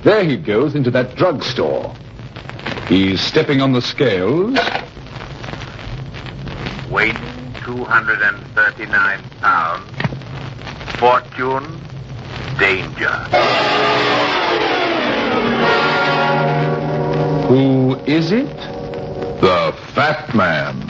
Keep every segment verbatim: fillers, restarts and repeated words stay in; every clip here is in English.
There he goes into that drugstore. He's stepping on the scales. Weight two hundred thirty-nine pounds. Fortune, danger. Who is it? The Fat Man.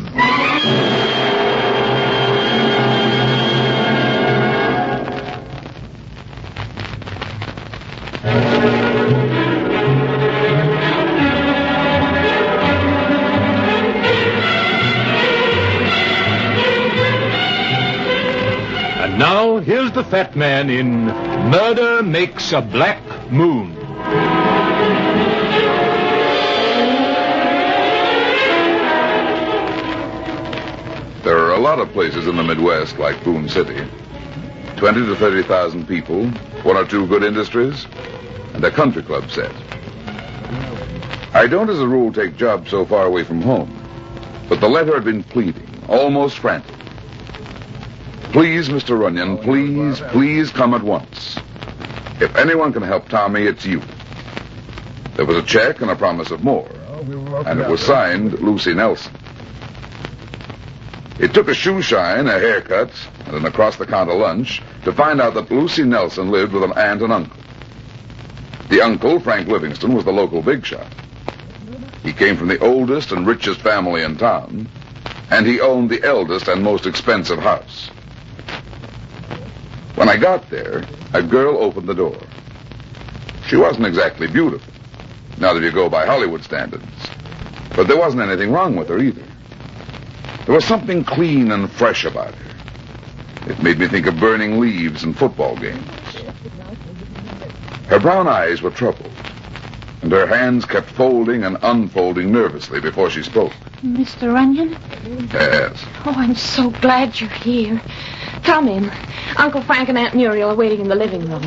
And now, here's the Fat Man in Murder Makes a Black Moon. There are a lot of places in the Midwest like Boone City. Twenty to thirty thousand people, one or two good industries, and a country club set. I don't as a rule take jobs so far away from home, but the letter had been pleading, almost frantic. Please, Mister Runyon, please, please come at once. If anyone can help Tommy, it's you. There was a check and a promise of more, and it was signed Lucy Nelson. It took a shoe shine, a haircut, and an across-the-counter lunch to find out that Lucy Nelson lived with an aunt and uncle. The uncle, Frank Livingston, was the local big shot. He came from the oldest and richest family in town, and he owned the eldest and most expensive house. When I got there, a girl opened the door. She wasn't exactly beautiful, not if you go by Hollywood standards, but there wasn't anything wrong with her either. There was something clean and fresh about her. It made me think of burning leaves and football games. Her brown eyes were troubled, and her hands kept folding and unfolding nervously before she spoke. Mister Runyon? Yes. Oh, I'm so glad you're here. Come in. Uncle Frank and Aunt Muriel are waiting in the living room.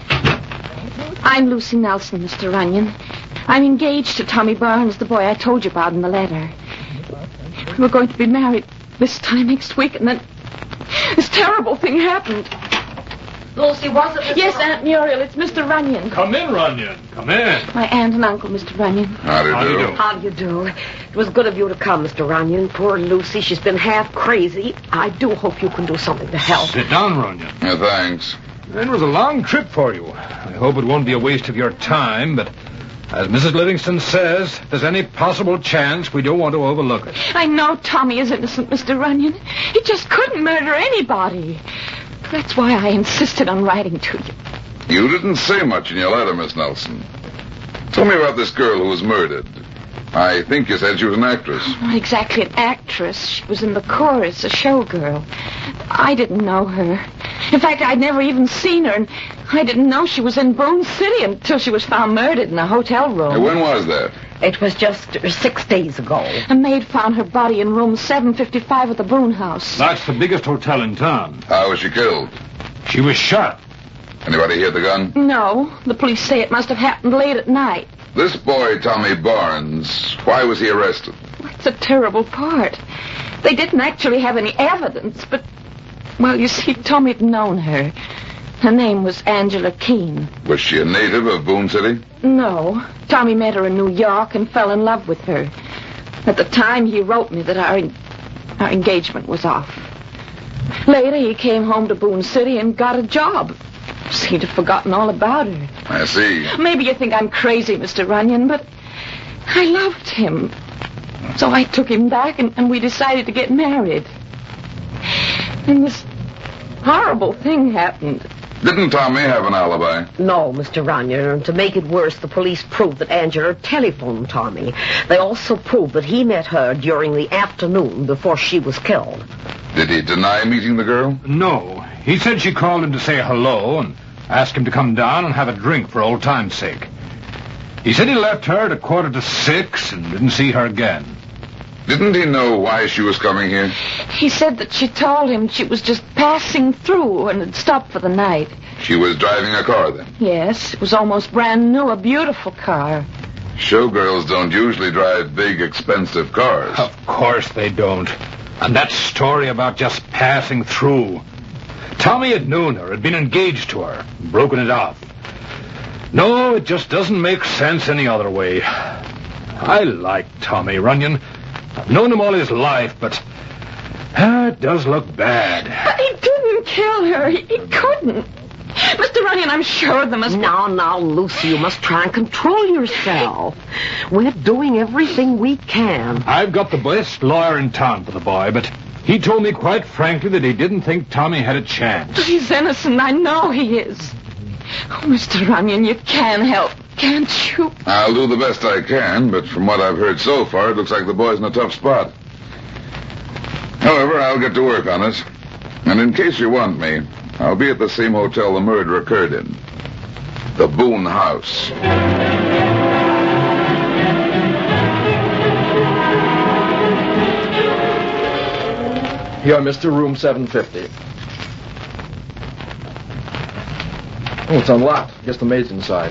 I'm Lucy Nelson, Mister Runyon. I'm engaged to Tommy Barnes, the boy I told you about in the letter. We're going to be married this time next week, and then this terrible thing happened. Lucy, was it Mister Yes, Aunt Muriel, it's Mister Runyon. Come in, Runyon. Come in. My aunt and uncle, Mister Runyon. How do you How do do? you do? How do you do? It was good of you to come, Mister Runyon. Poor Lucy, she's been half crazy. I do hope you can do something to help. Sit down, Runyon. Yeah, thanks. It was a long trip for you. I hope it won't be a waste of your time, but as Missus Livingston says, if there's any possible chance, we don't want to overlook it. I know Tommy is innocent, Mister Runyon. He just couldn't murder anybody. That's why I insisted on writing to you. You didn't say much in your letter, Miss Nelson. Tell me about this girl who was murdered. I think you said she was an actress. Not exactly an actress. She was in the chorus, a showgirl. I didn't know her. In fact, I'd never even seen her, and I didn't know she was in Boone City until she was found murdered in a hotel room. Hey, when was that? It was just six days ago. A maid found her body in room seven fifty-five at the Boone house. That's the biggest hotel in town. How was she killed? She was shot. Anybody hear the gun? No, the police say it must have happened late at night. This boy, Tommy Barnes, why was he arrested? That's a terrible part. They didn't actually have any evidence, but, well, you see, Tommy had known her. Her name was Angela Keene. Was she a native of Boone City? No. Tommy met her in New York and fell in love with her. At the time, he wrote me that our, our engagement was off. Later, he came home to Boone City and got a job. Seemed to have forgotten all about her. I see. Maybe you think I'm crazy, Mister Runyon, but I loved him. So I took him back, and, and we decided to get married. And this horrible thing happened. Didn't Tommy have an alibi? No, Mister Runyon. And to make it worse, the police proved that Angela telephoned Tommy. They also proved that he met her during the afternoon before she was killed. Did he deny meeting the girl? No. He said she called him to say hello and ask him to come down and have a drink for old time's sake. He said he left her at a quarter to six and didn't see her again. Didn't he know why she was coming here? He said that she told him she was just passing through and had stopped for the night. She was driving a car then? Yes, it was almost brand new, a beautiful car. Showgirls don't usually drive big, expensive cars. Of course they don't. And that story about just passing through. Tommy had known her, had been engaged to her, broken it off. No, it just doesn't make sense any other way. I like Tommy Runyon. I've known him all his life, but uh, it does look bad. But he didn't kill her. He, he couldn't. Mister Runyon, I'm sure there must be... Now, now, Lucy, you must try and control yourself. We're doing everything we can. I've got the best lawyer in town for the boy, but he told me quite frankly that he didn't think Tommy had a chance. He's innocent. I know he is. Oh, Mister Runyon, you can help, can't you? I'll do the best I can, but from what I've heard so far, it looks like the boy's in a tough spot. However, I'll get to work on it. And in case you want me, I'll be at the same hotel the murder occurred in. The Boone House. Here, Mister Room seven fifty. Oh, it's unlocked. Guess the maid's inside.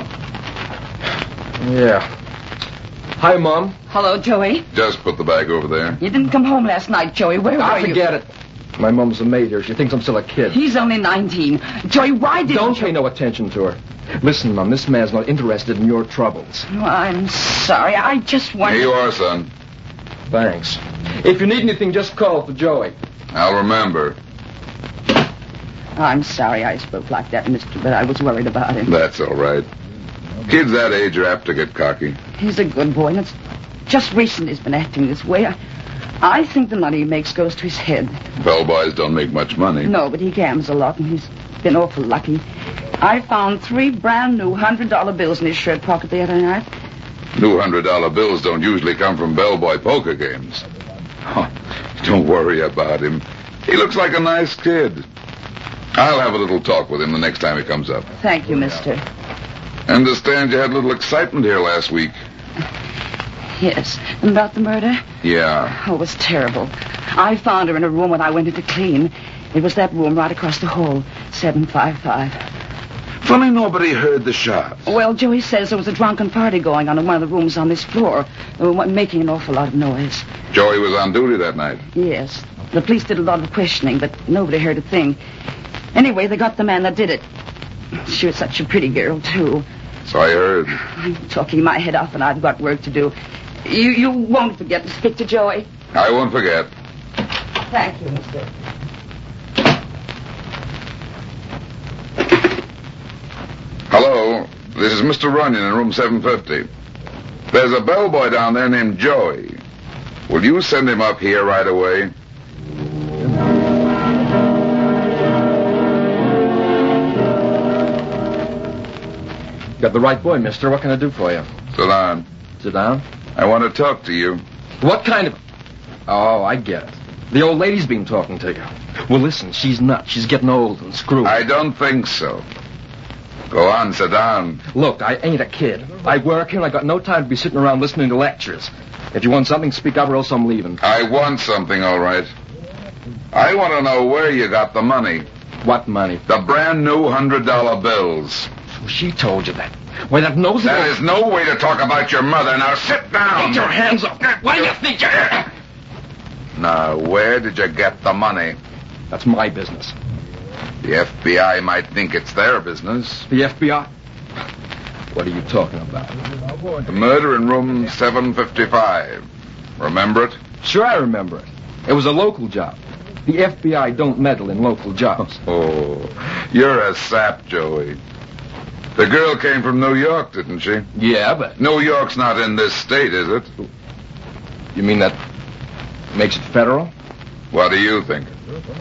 Yeah. Hi, Mom. Hello, Joey. Just put the bag over there. You didn't come home last night, Joey. Where were I you? forget it. My mom's the maid here. She thinks I'm still a kid. He's only nineteen. Joey, why didn't Don't you... pay no attention to her. Listen, Mom, this man's not interested in your troubles. Oh, I'm sorry. I just wanted... Here you are, son. Thanks. If you need anything, just call for Joey. I'll remember. I'm sorry I spoke like that, mister, but I was worried about him. That's all right. Kids that age are apt to get cocky. He's a good boy, and it's just recently he's been acting this way. I, I think the money he makes goes to his head. Bellboys don't make much money. No, but he gambles a lot, and he's been awful lucky. I found three brand new hundred dollar bills in his shirt pocket the other night. New hundred dollar bills don't usually come from bellboy poker games. Oh, don't worry about him. He looks like a nice kid. I'll have a little talk with him the next time he comes up. Thank you, mister. Understand you had a little excitement here last week. Yes. And about the murder? Yeah. Oh, it was terrible. I found her in a room when I went in to clean. It was that room right across the hall, seven five five. Funny nobody heard the shots. Well, Joey says there was a drunken party going on in one of the rooms on this floor. They were making an awful lot of noise. Joey was on duty that night. Yes. The police did a lot of questioning, but nobody heard a thing. Anyway, they got the man that did it. She was such a pretty girl, too. So I heard. I'm talking my head off, and I've got work to do. You you won't forget to speak to Joey. I won't forget. Thank you, mister. Hello. This is Mister Runyon in room seven fifty. There's a bellboy down there named Joey. Will you send him up here right away? Got the right boy, mister. What can I do for you? Sit down. Sit down. I want to talk to you. What kind of... Oh, I get it. The old lady's been talking to you. Well, listen, she's nuts. She's getting old and screwed. I don't think so. Go on, sit down. Look, I ain't a kid. I work here and I got no time to be sitting around listening to lectures. If you want something, speak up or else I'm leaving. I want something, all right. I want to know where you got the money. What money? The brand new hundred dollar bills. She told you that. Why, that knows That is no way to talk about your mother. Now sit down. Get your hands up. What do you think you're... Now, where did you get the money? That's my business. The F B I might think it's their business. The F B I? What are you talking about? The murder in room seven fifty-five. Remember it? Sure, I remember it. It was a local job. The F B I don't meddle in local jobs. Oh, you're a sap, Joey. The girl came from New York, didn't she? Yeah, but... New York's not in this state, is it? You mean that makes it federal? What do you think?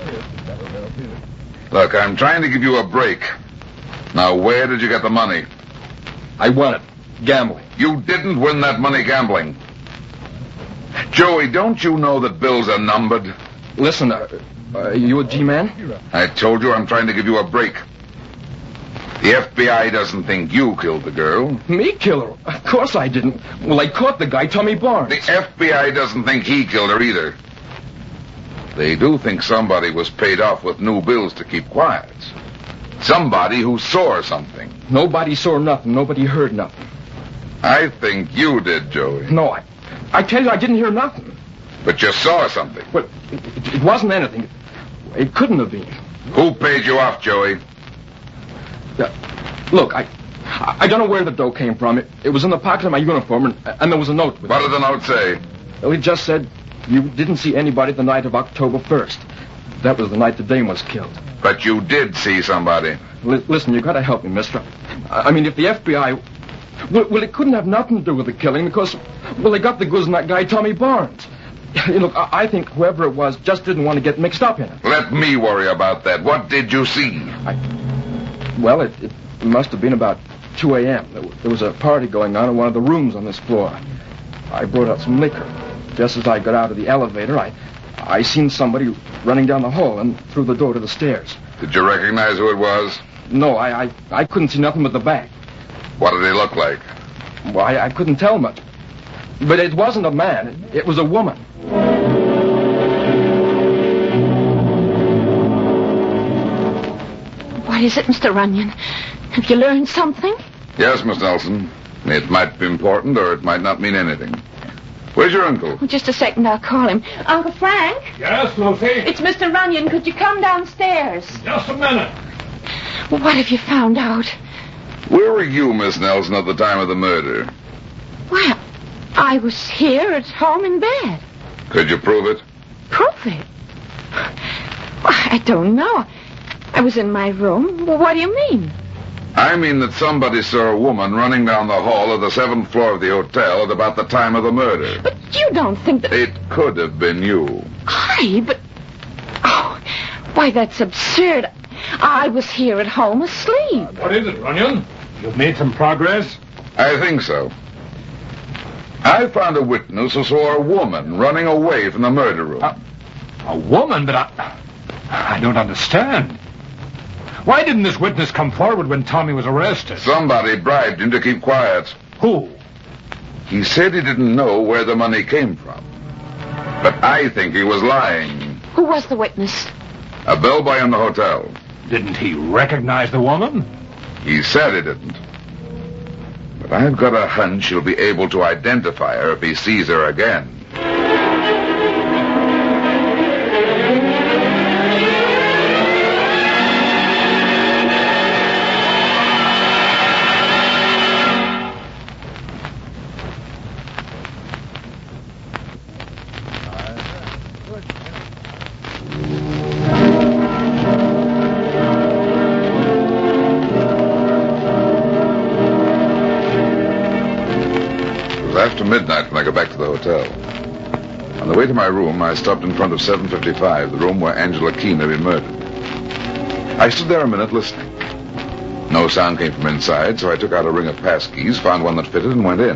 Look, I'm trying to give you a break. Now, where did you get the money? I won it. Gambling. You didn't win that money gambling. Joey, don't you know that bills are numbered? Listen, uh, uh, you a G-man? I told you I'm trying to give you a break. The F B I doesn't think you killed the girl. Me kill her? Of course I didn't. Well, I caught the guy, Tommy Barnes. The F B I doesn't think he killed her either. They do think somebody was paid off with new bills to keep quiet. Somebody who saw something. Nobody saw nothing. Nobody heard nothing. I think you did, Joey. No, I... I tell you, I didn't hear nothing. But you saw something. Well, it, it, it wasn't anything. It couldn't have been. Who paid you off, Joey? Uh, look, I... I, I don't know where the dough came from. It, it was in the pocket of my uniform, and, and there was a note with What it. did the note say? Well, it just said, you didn't see anybody the night of October first. That was the night the dame was killed. But you did see somebody. L- listen, you gotta help me, mister. I, I mean, if the F B I... Well, well, it couldn't have nothing to do with the killing because, well, they got the goods on that guy, Tommy Barnes. Look, I, I think whoever it was just didn't want to get mixed up in it. Let me worry about that. What did you see? I, well, it, it must have been about two a.m. There, there was a party going on in one of the rooms on this floor. I brought out some liquor. Just as I got out of the elevator, I, I seen somebody running down the hall and through the door to the stairs. Did you recognize who it was? No, I, I, I couldn't see nothing but the back. What did he look like? Well, I, I couldn't tell much. But it wasn't a man. It, it was a woman. What is it, Mister Runyon? Have you learned something? Yes, Miss Nelson. It might be important or it might not mean anything. Where's your uncle? Oh, just a second, I'll call him. Uncle Frank? Yes, Lucy? It's Mister Runyon. Could you come downstairs? Just a minute. Well, what have you found out? Where were you, Miss Nelson, at the time of the murder? Well, I was here at home in bed. Could you prove it? Prove it? Well, I don't know. I was in my room. Well, what do you mean? I mean that somebody saw a woman running down the hall of the seventh floor of the hotel at about the time of the murder. But you don't think that... It could have been you. I? But... Oh, why, that's absurd. I was here at home asleep. What is it, Runyon? You've made some progress? I think so. I found a witness who saw a woman running away from the murder room. Uh, a woman? But I... I don't understand. Why didn't this witness come forward when Tommy was arrested? Somebody bribed him to keep quiet. Who? He said he didn't know where the money came from. But I think he was lying. Who was the witness? A bellboy in the hotel. Didn't he recognize the woman? He said he didn't. But I've got a hunch he'll be able to identify her if he sees her again. After midnight when I got back to the hotel. On the way to my room, I stopped in front of seven fifty-five, the room where Angela Keene had been murdered. I stood there a minute listening. No sound came from inside, so I took out a ring of passkeys, found one that fitted, and went in.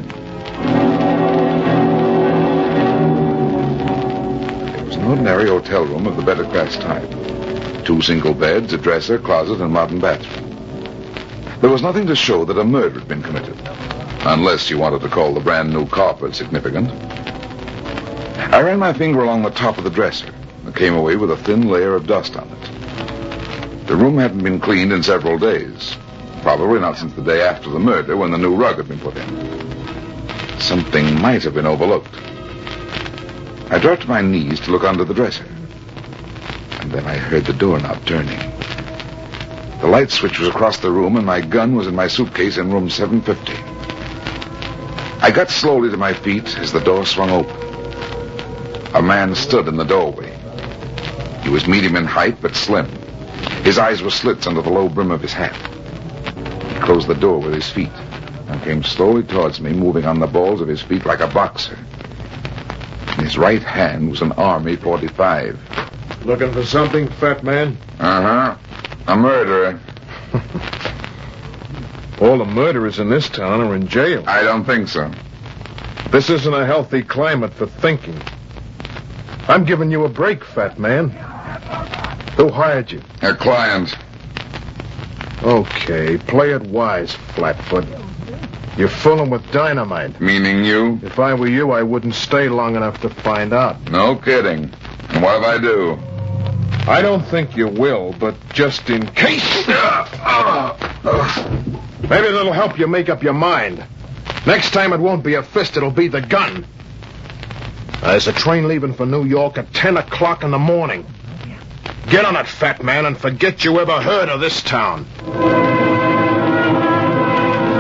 It was an ordinary hotel room of the better class type. Two single beds, a dresser, closet, and modern bathroom. There was nothing to show that a murder had been committed. Unless you wanted to call the brand new carpet significant. I ran my finger along the top of the dresser and came away with a thin layer of dust on it. The room hadn't been cleaned in several days. Probably not since the day after the murder when the new rug had been put in. Something might have been overlooked. I dropped to my knees to look under the dresser. And then I heard the doorknob turning. The light switch was across the room and my gun was in my suitcase in room seven fifty. I got slowly to my feet as the door swung open. A man stood in the doorway. He was medium in height, but slim. His eyes were slits under the low brim of his hat. He closed the door with his feet and came slowly towards me, moving on the balls of his feet like a boxer. In his right hand was an Army forty-five. Looking for something, fat man? Uh-huh. A murderer. All the murderers in this town are in jail. I don't think so. This isn't a healthy climate for thinking. I'm giving you a break, fat man. Who hired you? A client. Okay, play it wise, Flatfoot. You're fooling with dynamite. Meaning you? If I were you, I wouldn't stay long enough to find out. No kidding. And what if I do? I don't think you will, but just in case... Maybe that'll help you make up your mind. Next time it won't be a fist, it'll be the gun. There's a train leaving for New York at ten o'clock in the morning. Get on it, fat man, and forget you ever heard of this town.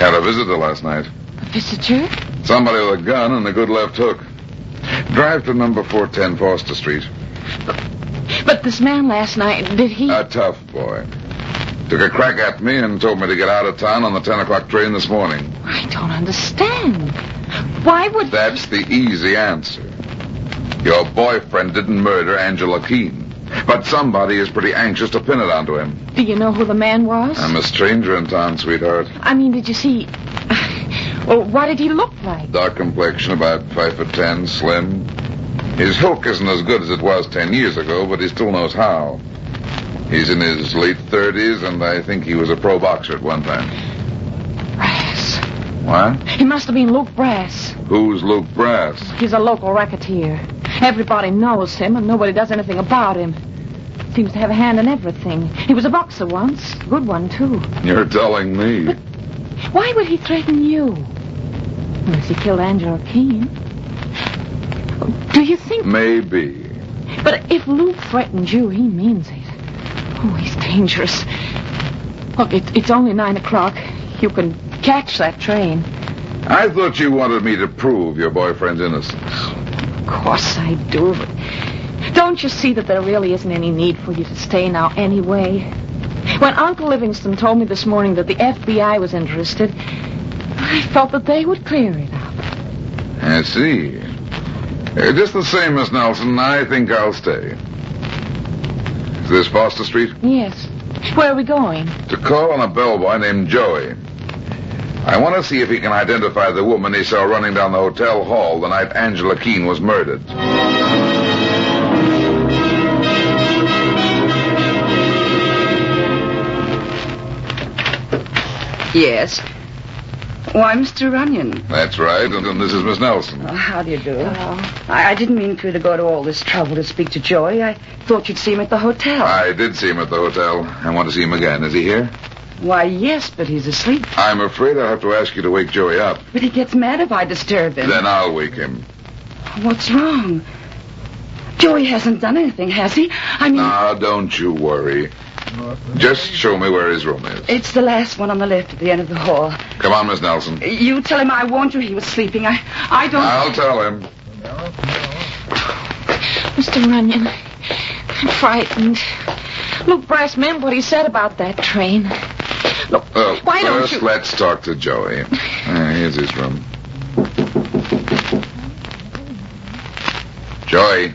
had a visitor last night. A visitor? Somebody with a gun and a good left hook. Drive to number four ten Foster Street. But, but this man last night, did he... A tough boy. Took a crack at me and told me to get out of town on the ten o'clock train this morning. I don't understand. Why would... That's the easy answer. Your boyfriend didn't murder Angela Keene, but somebody is pretty anxious to pin it onto him. Do you know who the man was? I'm a stranger in town, sweetheart. I mean, did you see... Well, what did he look like? Dark complexion, about five foot ten, slim. His hook isn't as good as it was ten years ago, but he still knows how. He's in his late thirties, and I think he was a pro boxer at one time. Brass. What? He must have been Luke Brass. Who's Luke Brass? He's a local racketeer. Everybody knows him, and nobody does anything about him. Seems to have a hand in everything. He was a boxer once. Good one, too. You're telling me. But why would he threaten you? Unless he killed Angela Keene. Do you think... Maybe. But if Luke threatened you, he means it. Oh, he's dangerous. Look, it, it's only nine o'clock. You can catch that train. I thought you wanted me to prove your boyfriend's innocence. Of course I do, but don't you see that there really isn't any need for you to stay now anyway? When Uncle Livingston told me this morning that the F B I was interested, I felt that they would clear it up. I see. Uh, just the same, Miss Nelson, I think I'll stay. Is this Foster Street? Yes. Where are we going? To call on a bellboy named Joey. I want to see if he can identify the woman he saw running down the hotel hall the night Angela Keene was murdered. Yes. Why, Mister Runyon. That's right, and, and this is Miss Nelson. Oh, how do you do? Oh. I, I didn't mean for you to go to all this trouble to speak to Joey. I thought you'd see him at the hotel. I did see him at the hotel. I want to see him again. Is he here? Why, yes, but he's asleep. I'm afraid I'll have to ask you to wake Joey up. But he gets mad if I disturb him. Then I'll wake him. What's wrong? Joey hasn't done anything, has he? I mean... Now, don't you worry. Just show me where his room is. It's the last one on the left at the end of the hall. Come on, Miss Nelson. You tell him I warned you he was sleeping. I I don't... I'll tell him. Mister Runyon, I'm frightened. Luke Brass meant what he said about that train. Look, Uh, why don't first, you... let's talk to Joey. Uh, here's his room. Joey.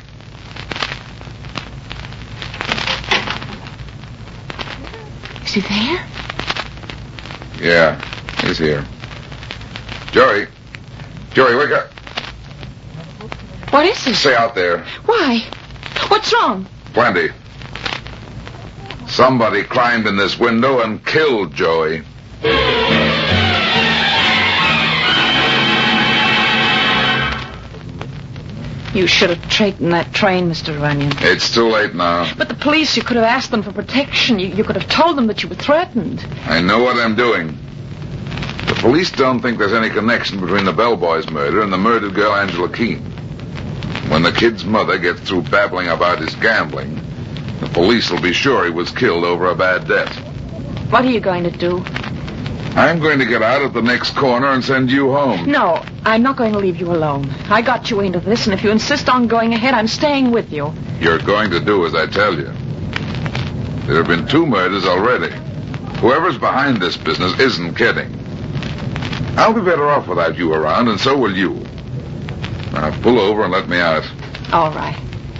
Is he there? Yeah, he's here. Joey. Joey, wake up. What is it? Stay out there. Why? What's wrong? Plenty. Somebody climbed in this window and killed Joey. You should have taken that train, Mister Runyon. It's too late now. But the police, you could have asked them for protection. You, you could have told them that you were threatened. I know what I'm doing. The police don't think there's any connection between the bellboy's murder and the murdered girl Angela Keene. When the kid's mother gets through babbling about his gambling, the police will be sure he was killed over a bad debt. What are you going to do? I'm going to get out at the next corner and send you home. No, I'm not going to leave you alone. I got you into this, and if you insist on going ahead, I'm staying with you. You're going to do as I tell you. There have been two murders already. Whoever's behind this business isn't kidding. I'll be better off without you around, and so will you. Now, pull over and let me out. All right.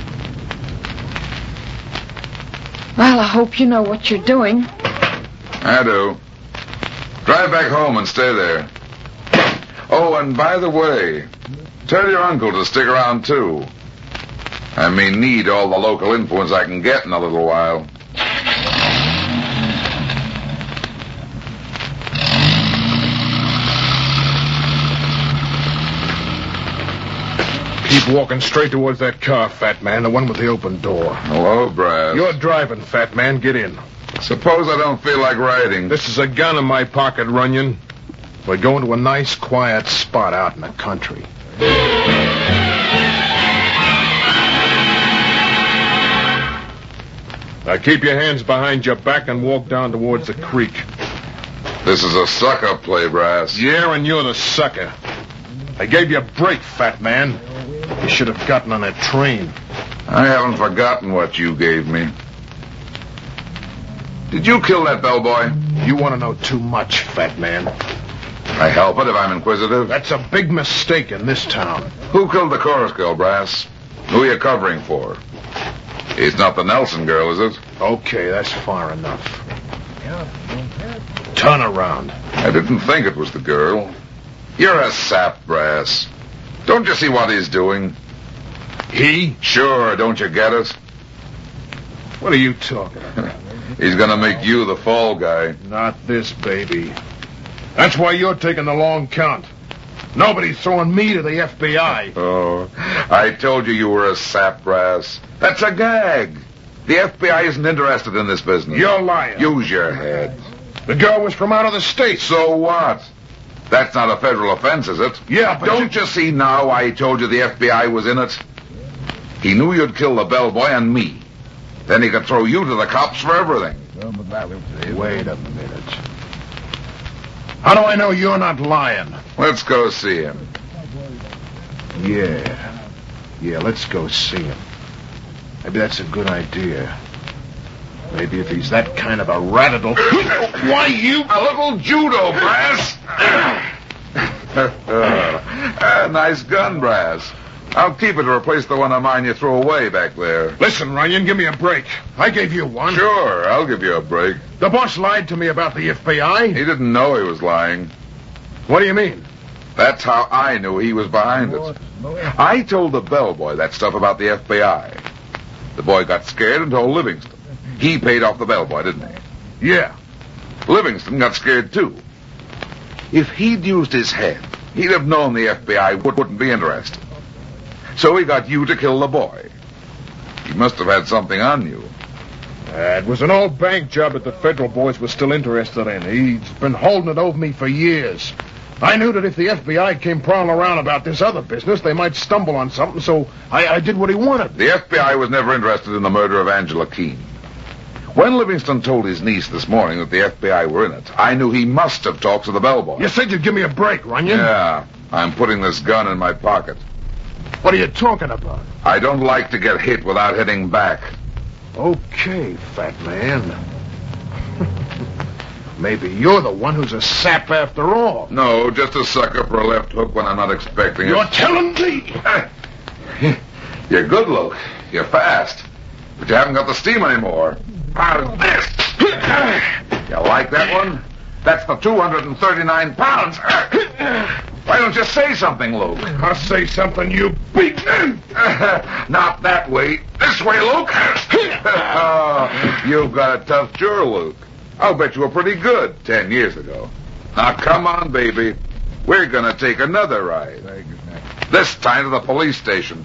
Well, I hope you know what you're doing. I do. Drive back home and stay there. Oh, and by the way, tell your uncle to stick around, too. I may need all the local influence I can get in a little while. Keep walking straight towards that car, fat man, the one with the open door. Hello, Brass. You're driving, fat man. Get in. Suppose I don't feel like riding. This is a gun in my pocket, Runyon. We're going to a nice, quiet spot out in the country. Now keep your hands behind your back and walk down towards the creek. This is a sucker play, Brass. Yeah, and you're the sucker. I gave you a break, fat man. You should have gotten on that train. I haven't forgotten what you gave me. Did you kill that bellboy? You want to know too much, fat man. I help it if I'm inquisitive. That's a big mistake in this town. Who killed the chorus girl, Brass? Who are you covering for? He's not the Nelson girl, is it? Okay, that's far enough. Turn around. I didn't think it was the girl. You're a sap, Brass. Don't you see what he's doing? He? Sure, don't you get it? What are you talking about? He's gonna make you the fall guy. Not this, baby. That's why you're taking the long count. Nobody's throwing me to the F B I. Oh, I told you you were a sap, Brass. That's a gag. The F B I isn't interested in this business. You're lying. Use your head. The girl was from out of the States. So what? That's not a federal offense, is it? Yeah, but... Don't you see now why I told you the F B I was in it? He knew you'd kill the bellboy and me. Then he could throw you to the cops for everything. Wait a minute. How do I know you're not lying? Let's go see him. Yeah. Yeah, let's go see him. Maybe that's a good idea. Maybe if he's that kind of a rat, it'll... Why, you... A little judo, Brass. uh, nice gun, Brass. I'll keep it to replace the one of mine you threw away back there. Listen, Runyon, give me a break. I gave you one. Sure, I'll give you a break. The boss lied to me about the F B I. He didn't know he was lying. What do you mean? That's how I knew he was behind it. I told the bellboy that stuff about the F B I. The boy got scared and told Livingston. He paid off the bellboy, didn't he? Yeah. Livingston got scared, too. If he'd used his head, he'd have known the F B I wouldn't be interested. So he got you to kill the boy. He must have had something on you. Uh, it was an old bank job that the federal boys were still interested in. He's been holding it over me for years. I knew that if the F B I came prowling around about this other business, they might stumble on something, so I, I did what he wanted. The F B I was never interested in the murder of Angela Keene. When Livingston told his niece this morning that the F B I were in it, I knew he must have talked to the bellboy. You said you'd give me a break, Runyon. Yeah, I'm putting this gun in my pocket. What are you talking about? I don't like to get hit without hitting back. Okay, fat man. Maybe you're the one who's a sap after all. No, just a sucker for a left hook when I'm not expecting You're it. telling me? You're good, Luke. You're fast. But you haven't got the steam anymore. How's this? You like that one? That's the two hundred thirty-nine pounds. Why don't you say something, Luke? I'll say something, you beat. Not that way. This way, Luke. Oh, you've got a tough jaw, Luke. I'll bet you were pretty good ten years ago. Now, come on, baby. We're going to take another ride. This time to the police station.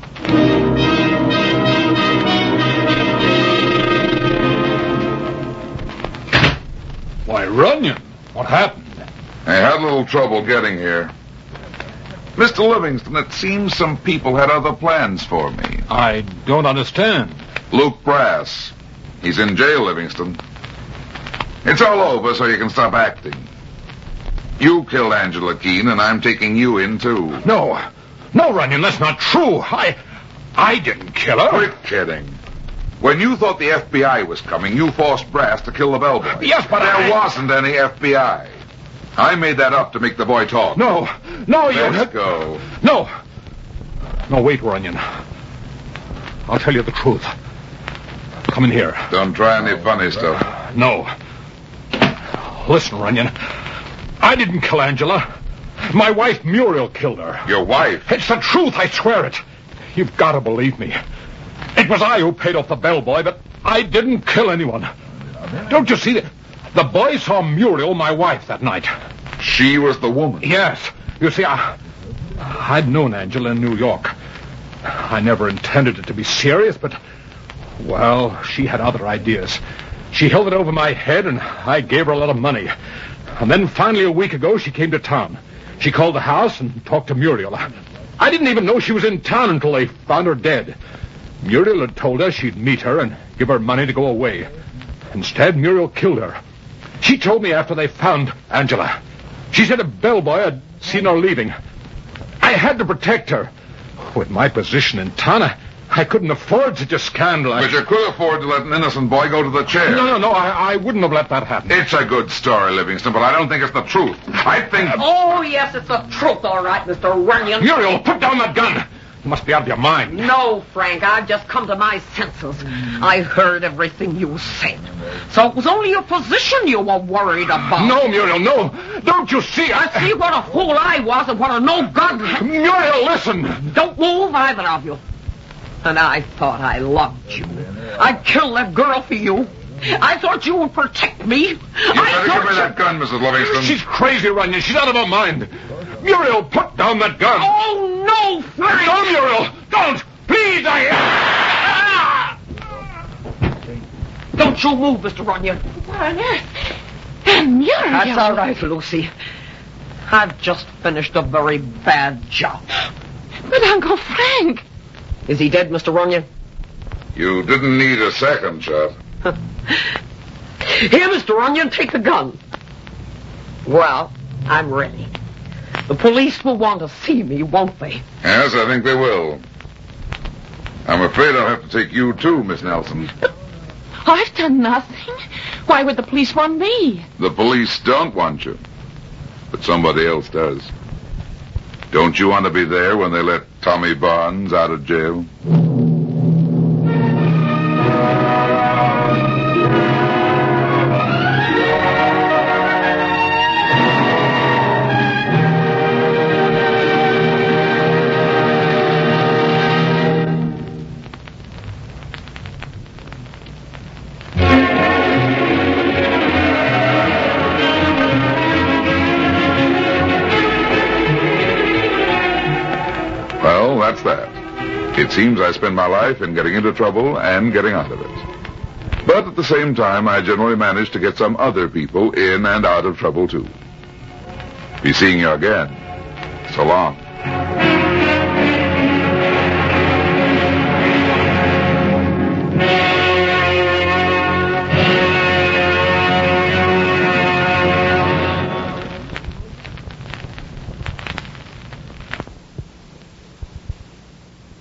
Why, Runyon, what happened? I had a little trouble getting here. Mister Livingston, it seems some people had other plans for me. I don't understand. Luke Brass. He's in jail, Livingston. It's all over, so you can stop acting. You killed Angela Keene, and I'm taking you in, too. No. No, Runyon, that's not true. I... I didn't kill her. Quit kidding. When you thought the F B I was coming, you forced Brass to kill the bellboy. Yes, but there I... wasn't any F B I. I made that up to make the boy talk. No. No, you... Let's go. No. No, wait, Runyon. I'll tell you the truth. Come in here. Don't try any funny stuff. No. Listen, Runyon. I didn't kill Angela. My wife, Muriel, killed her. Your wife? It's the truth, I swear it. You've got to believe me. It was I who paid off the bellboy, but I didn't kill anyone. Don't you see? The boy saw Muriel, my wife, that night. She was the woman? Yes. You see, I, I'd known Angela in New York. I never intended it to be serious, but, well, she had other ideas. She held it over my head, and I gave her a lot of money. And then finally a week ago, she came to town. She called the house and talked to Muriel. I didn't even know she was in town until they found her dead. Muriel had told her she'd meet her and give her money to go away. Instead, Muriel killed her. She told me after they found Angela. She said a bellboy had seen her leaving. I had to protect her. With my position in town, I, I couldn't afford such a scandal. I... But you could afford to let an innocent boy go to the chair. No, no, no, I, I wouldn't have let that happen. It's a good story, Livingston, but I don't think it's the truth. I think... Oh, yes, it's the truth, all right, Mister Runyon. Muriel, put down that gun. You must be out of your mind. No, Frank, I've just come to my senses. I heard everything you said. So it was only your position you were worried about. No, Muriel, no. Don't you see? I, I see what a fool I was and what a no-good... Muriel, listen. Don't move, either of you. And I thought I loved you. I'd kill that girl for you. I thought you would protect me. You I better thought give me you... that gun, Missus Livingston. She's crazy, Runyon. She's out of her mind. Muriel, put down that gun. Oh, no, Frank! No, Muriel, don't. Please, I... Ah! Don't you move, Mister Runyon. What on earth? And Muriel... That's all right, Lucy. I've just finished a very bad job. But Uncle Frank... Is he dead, Mister Runyon? You didn't need a second shot. Here, Mister Runyon, take the gun. Well, I'm ready. The police will want to see me, won't they? Yes, I think they will. I'm afraid I'll have to take you too, Miss Nelson. I've done nothing. Why would the police want me? The police don't want you, but somebody else does. Don't you want to be there when they let Tommy Barnes out of jail? Well, that's that. It seems I spend my life in getting into trouble and getting out of it. But at the same time, I generally manage to get some other people in and out of trouble, too. Be seeing you again. So long.